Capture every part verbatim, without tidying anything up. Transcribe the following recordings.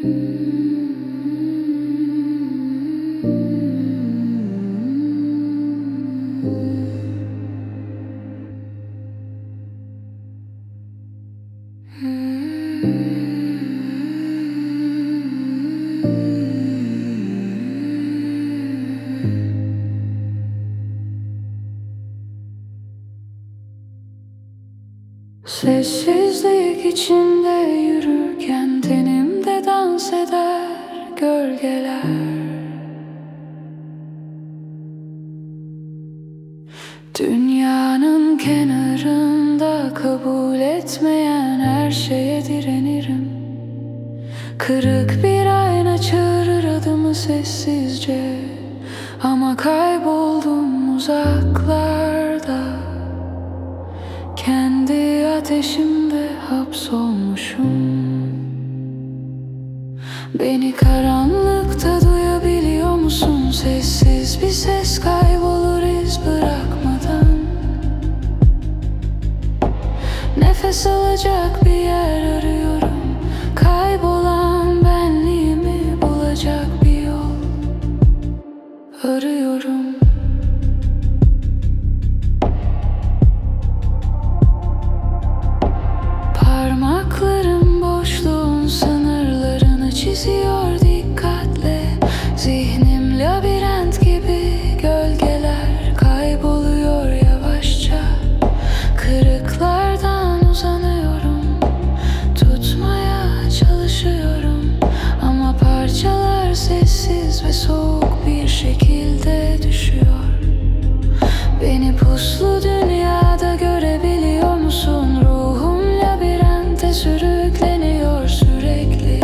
Sessizlik içinde yürürken tenimde dans eder gölgeler. Dünyanın kenarında kabul etmeyen her şeye direnirim. Kırık bir ayna çağırır adımı sessizce, ama kayboldum uzaklarda. Kendi ateşimde hapsolmuşum. Beni karanlıkta duyabiliyor musun? Sessiz bir ses kaybolur iz bırakmadan. Nefes alacak bir yer arıyorum. Kaybolan benliğimi bulacak bir yol arıyorum. Parmaklarım boşluğun sınırlarını çiziyor dikkatle. Zihnim labirent gibi, gölgeler kayboluyor yavaşça. Kırıklardan uzanıyorum, tutmaya çalışıyorum, ama parçalar sessiz ve soğuk bir şekilde düşüyor. Beni puslu dünyada görebiliyor musun? Ruhum labirente sürükleniyor sürekli.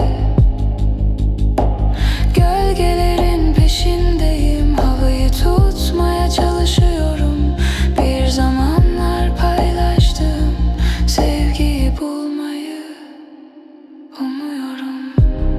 Gölgelerin peşindeyim, havayı tutmaya çalışıyorum. Bir zamanlar paylaştığım sevgiyi bulmayı umuyorum.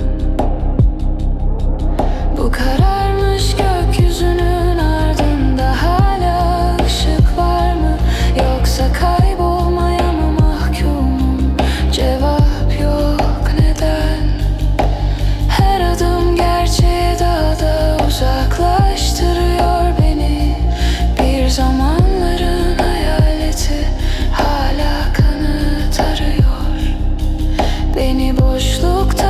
Bu kararmış gökyüzünün ardında hala ışık var mı? Yoksa kaybolmaya mı mahkumum? Cevap yok, neden? Her adım gerçeğe daha da uzaklaştırıyor beni. Bir zamanların hayaleti hala kanıt arıyor. Beni boşlukta